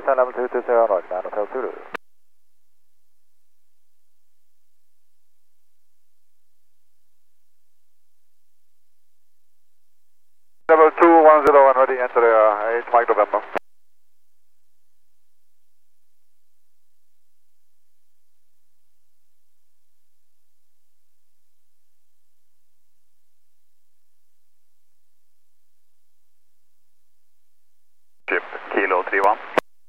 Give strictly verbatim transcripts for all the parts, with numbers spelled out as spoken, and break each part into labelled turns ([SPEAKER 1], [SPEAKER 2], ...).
[SPEAKER 1] descend level two two zero Nordic nine Hotel Zulu. Level two one zero one ready, enter uh, eight Mike November.
[SPEAKER 2] Chip, Kilo three one.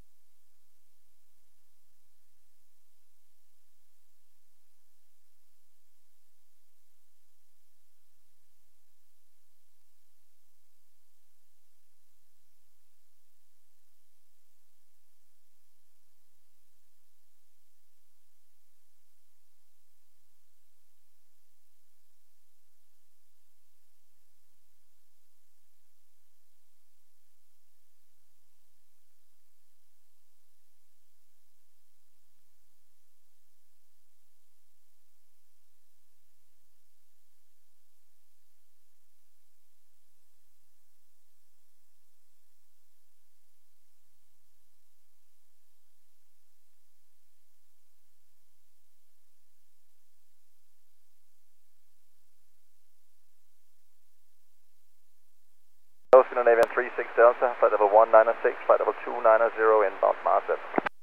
[SPEAKER 1] Scandinavian three six Delta, flight level one nine six, flight level two nine zero, inbound Marset.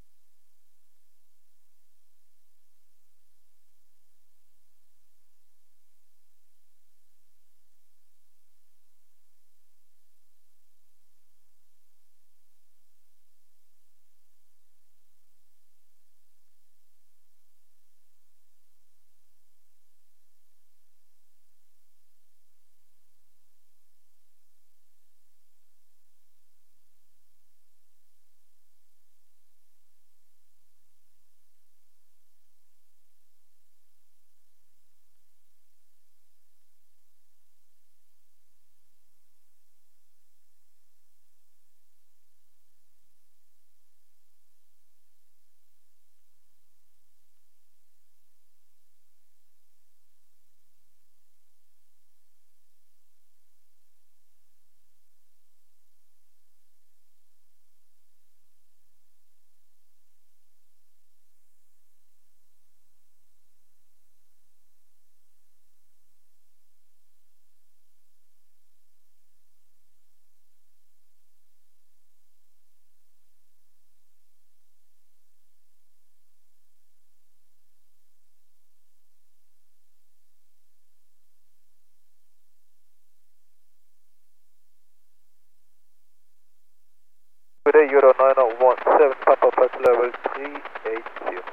[SPEAKER 1] Good day, Euro nine zero one seven, Papa Flight level three eight zero.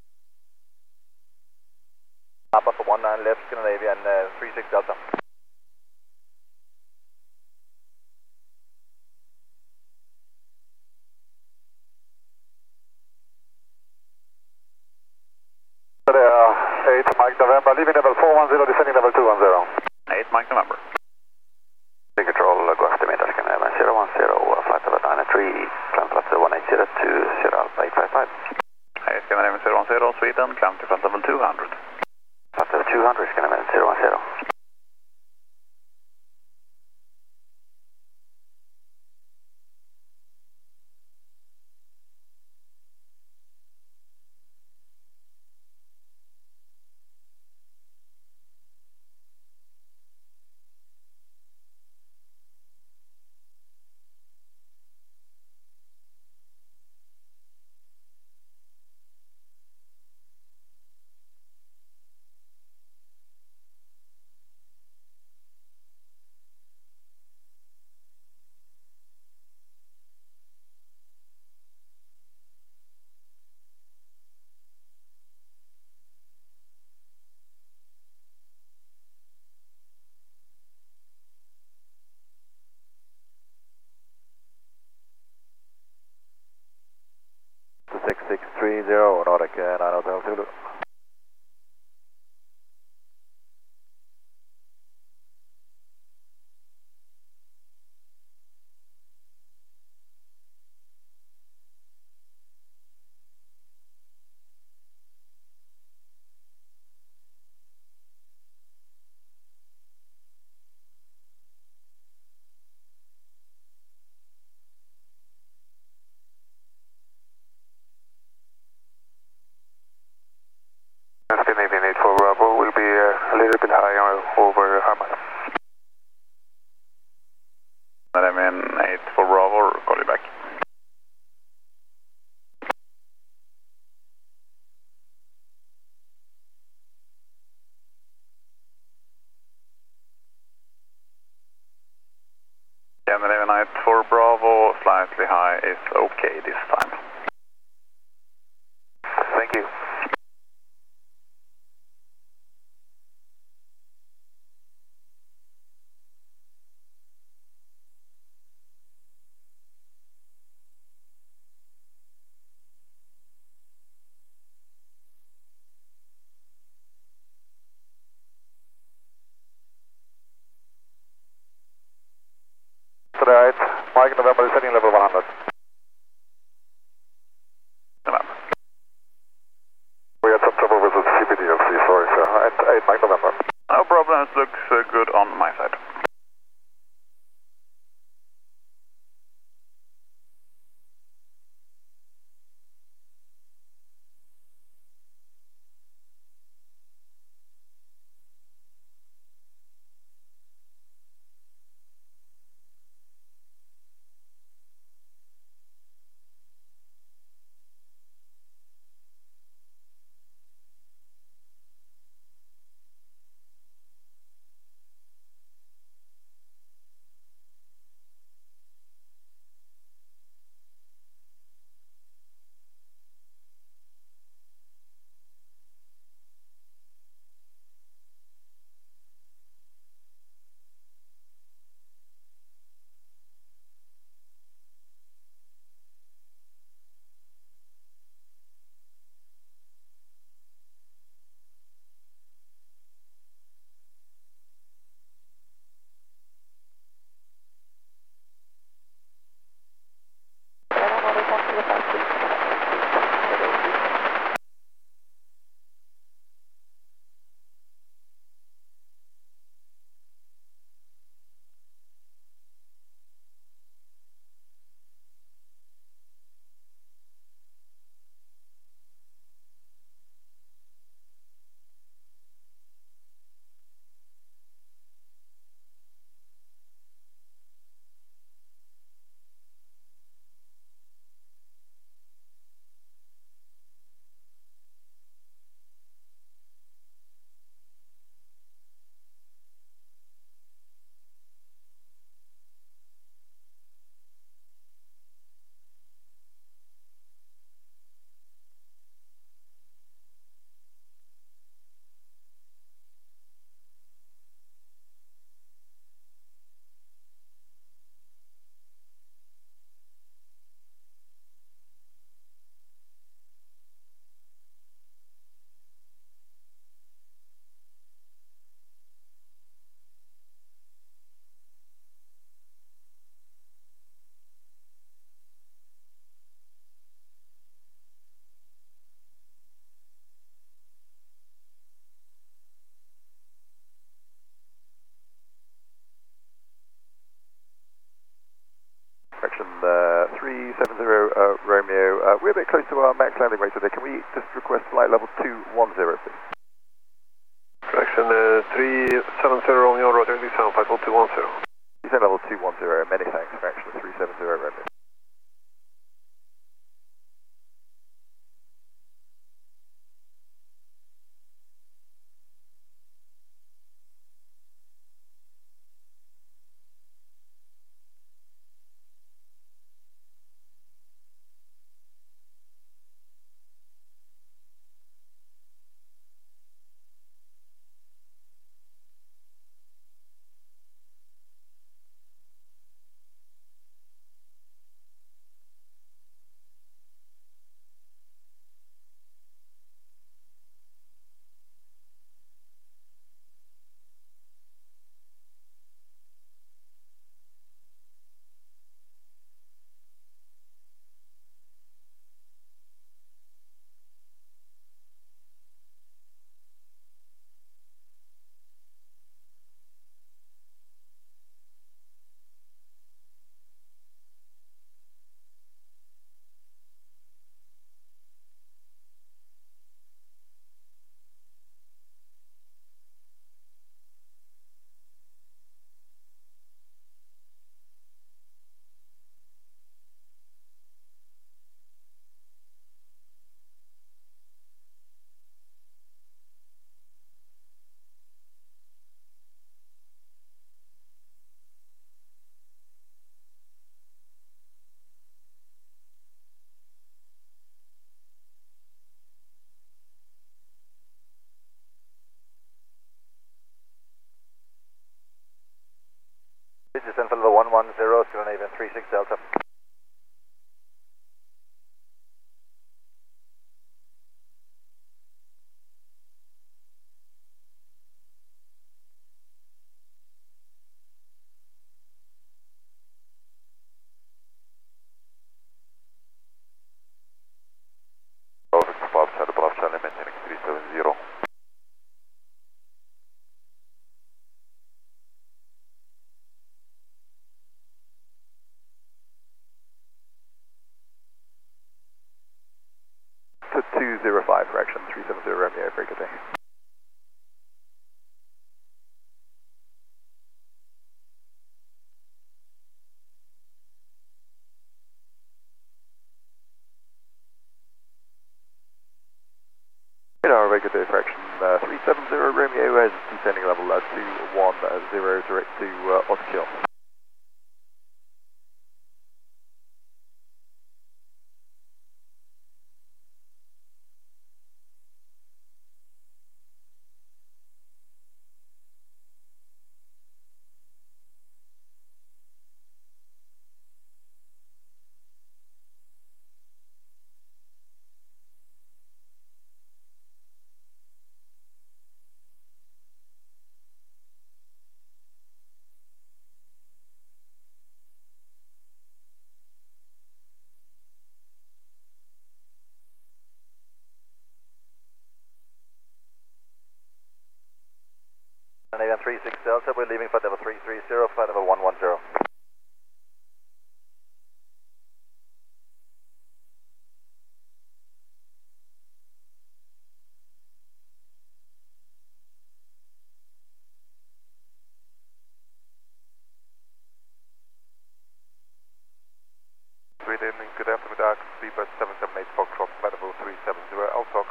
[SPEAKER 1] Papa for one nine left, Scandinavian uh, three six Delta. Uh, eight Mike November, leaving level four one zero, descending level two one zero.
[SPEAKER 2] eight Mike November.
[SPEAKER 1] Control, uh, go estimator, Scandinavian zero one zero, uh, flight level nine three, climb flight level one eight zero two, zero Alpha eight five five.
[SPEAKER 2] Hey, Scandinavian zero one zero, Sweden, climb to flight level two hundred.
[SPEAKER 1] Flight level two hundred, Scandinavian zero one zero. six six three zero, Nordic uh, nine Hotel Zulu.
[SPEAKER 2] Standby is okay this time.
[SPEAKER 1] Thank you. Right, Mike November descending level one hundred.
[SPEAKER 2] November.
[SPEAKER 1] We had some trouble with the C P D L C, sorry sir. At eight Mike November.
[SPEAKER 2] No problems, looks uh, good on my side.
[SPEAKER 1] Correction, uh, three seven zero uh, Romeo. Uh, we're a bit close to our max landing rate today. Can we just request flight level two one zero, please?
[SPEAKER 3] Correction, uh, three seven zero Romeo, Roger, descend flight level two one zero.
[SPEAKER 1] Descend level two one zero, many thanks. Correction, three seven zero Romeo. three six Delta. Over Bob, Charlie, Bob, Charlie, maintaining three seven zero. To two zero five, correction, three seven zero Romeo, very good day. Radar, very good day, correction, uh, three seven zero Romeo is descending level uh, two one zero direct to uh, Otterkill. three six Delta, we're leaving flight level three three zero, flight level one one zero. Sweden, good afternoon, Dark, Sleeper seven seven eight Foxtrot, flight level three seven zero, L T O C.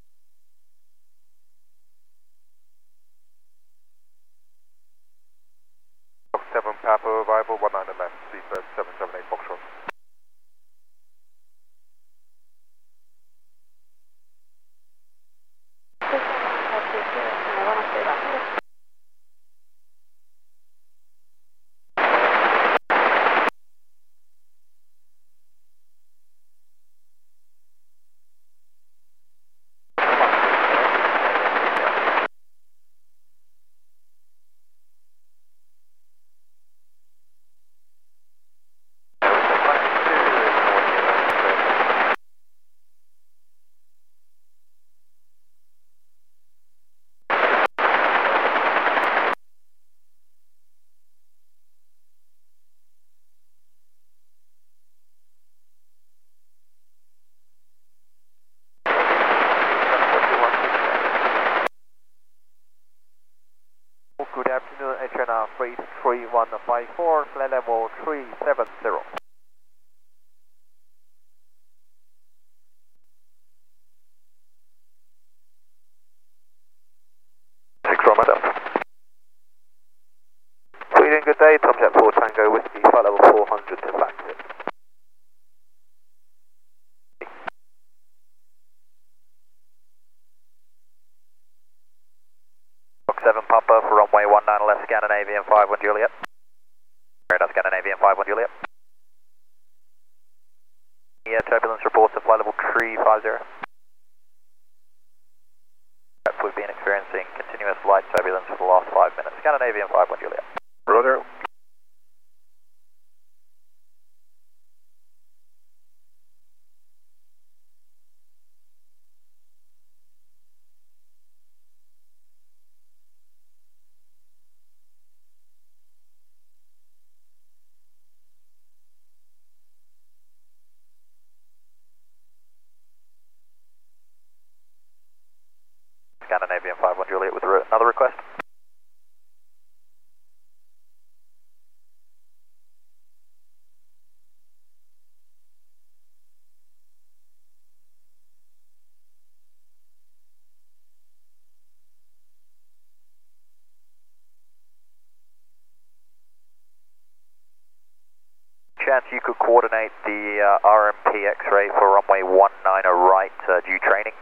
[SPEAKER 1] seven Papa, arrival one nine left, Sleeper seven seven eight Foxtrot. Good afternoon, H N R three three one five four, flight level three seven zero. six Roma Delta. Sweden, good day, Tomcat four Tango Whiskey, flight level four hundred to Blackford. seven Papa for runway one nine left, Scandinavian five one Juliet. Radar Scandinavian five one Juliet. Yeah, turbulence reports of flight level three five zero. We've been experiencing continuous light turbulence for the last five minutes. Scandinavian five one Juliet.
[SPEAKER 3] Roger.
[SPEAKER 1] Scandinavian five one Juliet with another request. Chance you could coordinate the uh, R M P X-ray for runway one nine right uh, due training?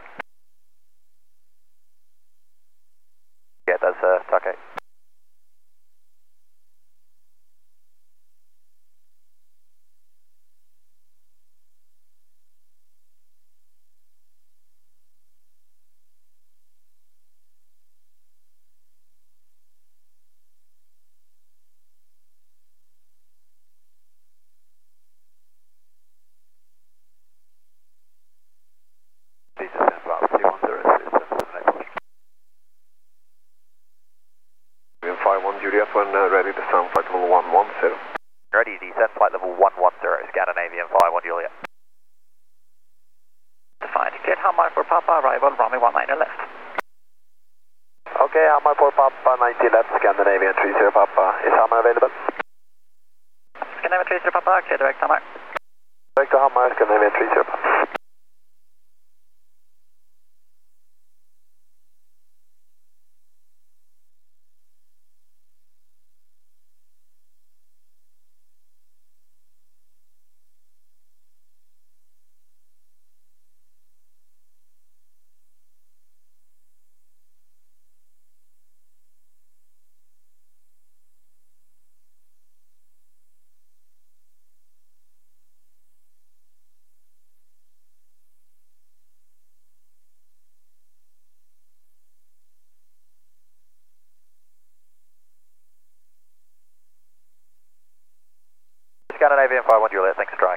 [SPEAKER 1] Yeah, that's uh, Take.
[SPEAKER 2] Hamar for Papa, arrival, runway one nine left.
[SPEAKER 3] Okay, Hamar for Papa, ninety left, Scandinavian three zero Papa. Is Hamar available?
[SPEAKER 2] Scandinavian three zero Papa, clear direct Hamar.
[SPEAKER 3] Direct to Hamar, Scandinavian three zero Papa.
[SPEAKER 1] Scandinavian five one Juliet, thanks for trying.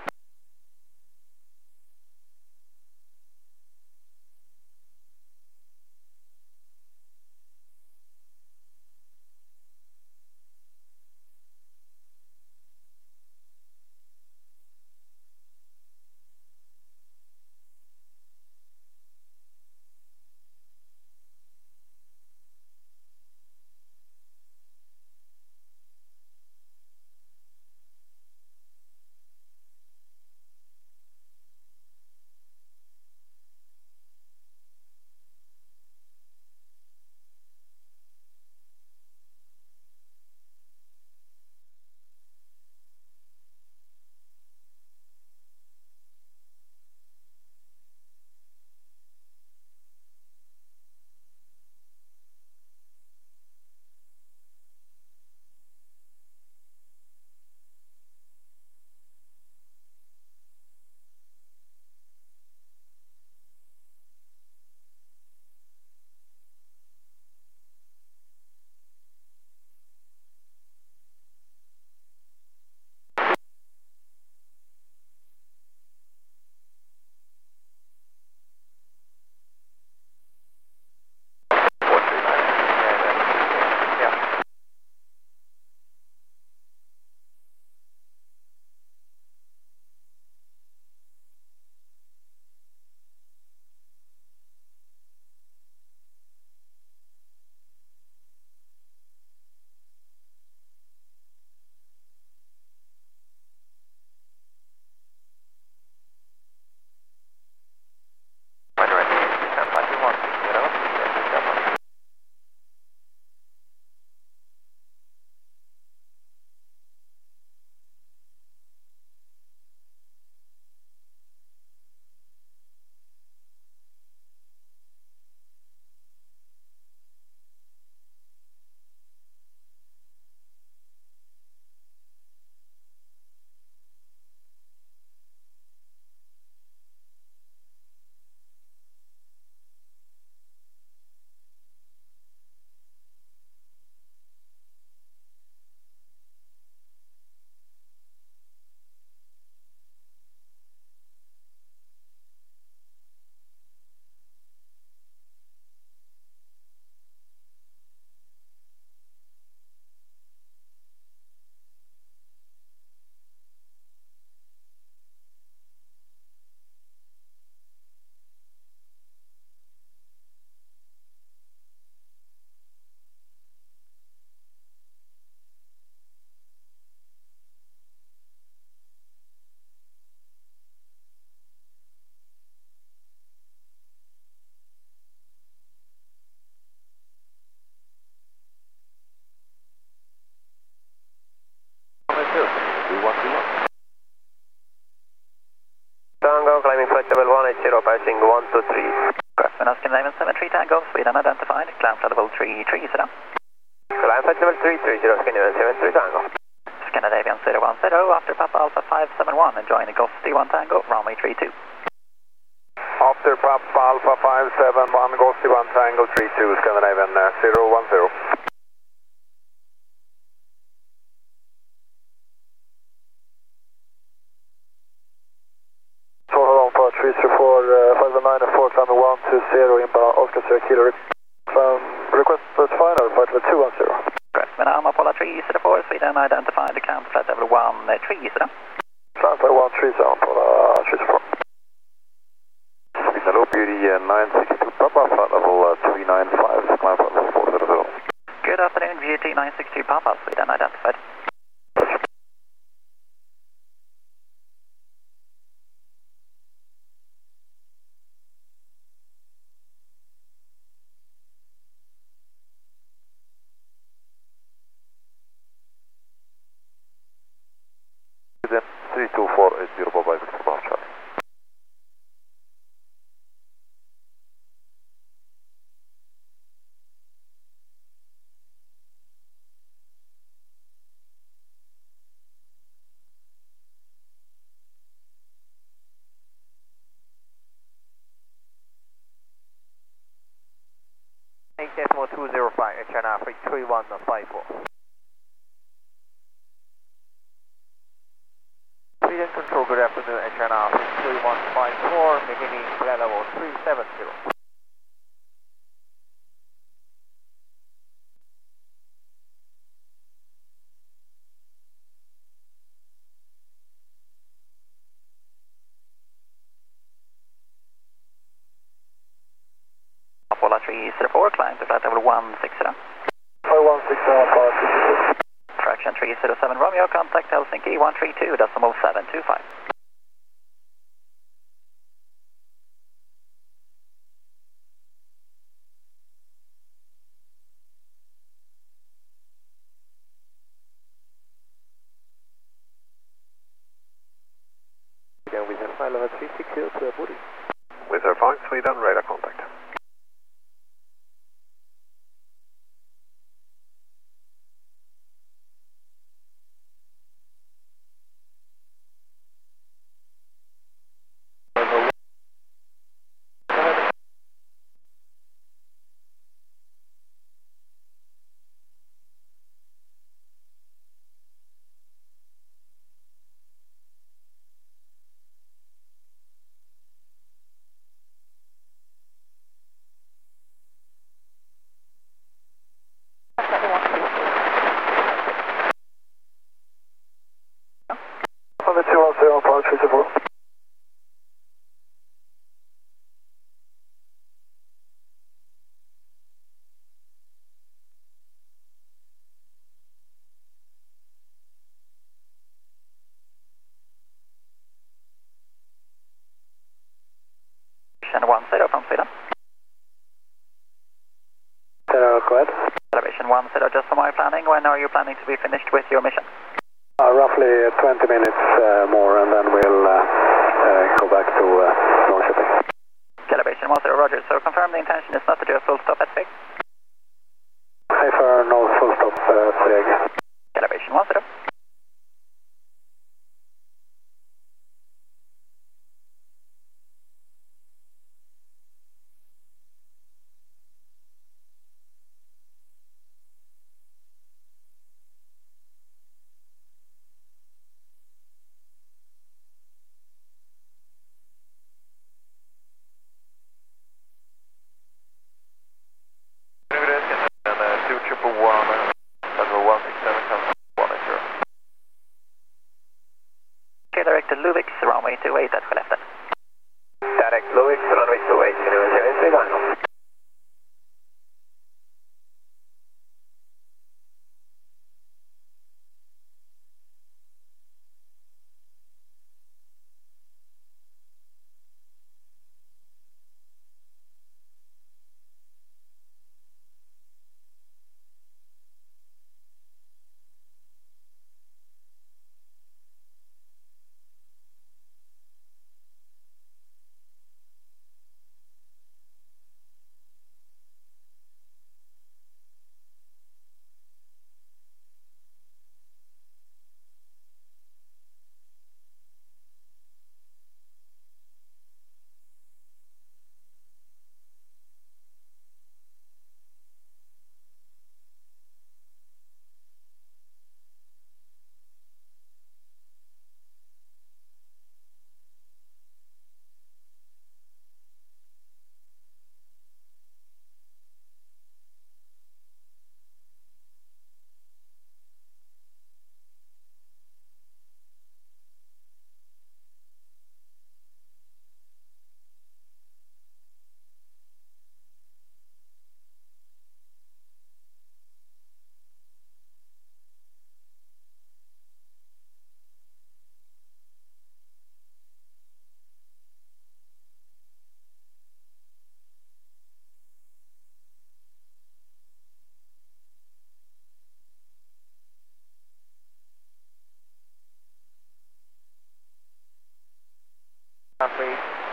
[SPEAKER 3] Tango, climbing flight level one eighty, passing one two three.
[SPEAKER 2] Grafton, Scandinavian seven three Tango, Sweden identified, climb flight level three three zero.
[SPEAKER 3] Climb flight level three three zero, Scandinavian seven three Tango.
[SPEAKER 2] Scandinavian zero one zero, after Papa Alpha five seven one, enjoying the Ghosty one Tango, runway three two.
[SPEAKER 3] After Papa Alpha five seven one, Ghosty one Tango three two, Scandinavian uh, zero one zero. three zero four, uh, five nine four, climbing one two zero, inbound, Oscar Sierra Kilo. Um, request was final, flight level two one zero.
[SPEAKER 2] Correct, Manama Apollo three zero four, Sweden identified, camp flight level one three zero.
[SPEAKER 3] Climb flight one three zero, Apollo three zero four.
[SPEAKER 1] Signal up, Beauty
[SPEAKER 3] uh, nine six two Papa, flight level uh, three nine five, climb flight level four zero zero.
[SPEAKER 2] Good afternoon, V A T nine six two Papa, speed unidentified.
[SPEAKER 3] three two four eight zero Bye-bye, Victor Bravo Charlie.
[SPEAKER 4] eight decimal two zero five, H N R three one five four. Sweden Control, good afternoon, H N R three one five four, maintaining flight level three seven zero.
[SPEAKER 2] Apollo three zero four, climb to flight level one six zero.
[SPEAKER 3] five one six zero, Apollo three zero.
[SPEAKER 2] Fraction three zero seven Romeo, contact Helsinki one three two decimal seven two five.
[SPEAKER 4] Again, with flight level three six zero to Abu
[SPEAKER 3] With her five, Sweden, radar contact. On the two one zero, Apollo three zero four.
[SPEAKER 2] one zero from Sweden.
[SPEAKER 3] Uh, go ahead.
[SPEAKER 2] Elevation one zero, just for my planning, when are you planning to be finished with your mission?
[SPEAKER 3] Uh, roughly twenty minutes uh, more, and then we'll uh, uh, go back to uh, Norrköping.
[SPEAKER 2] Elevation one zero, roger. So confirm the intention is not to do a full stop at Sveg.
[SPEAKER 3] Hi for no full stop, uh, Sveg.
[SPEAKER 2] Elevation one zero. Direct to Luvix, runway two eight at Skellefteå.
[SPEAKER 3] Direct Luvix, runway two eight, Universal Final.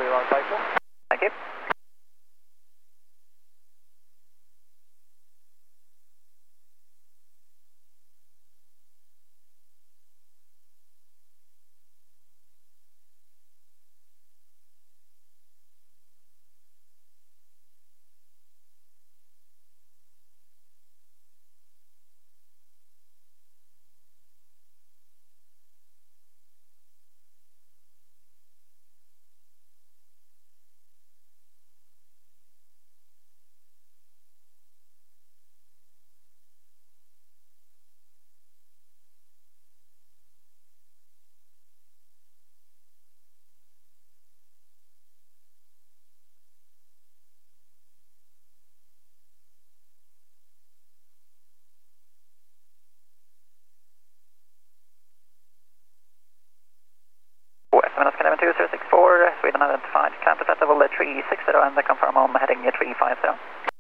[SPEAKER 4] three one five four.
[SPEAKER 2] Thank you. West Minus Canadian two zero six four, Sweden identified, climb to flight level three six zero and confirm on heading three five zero.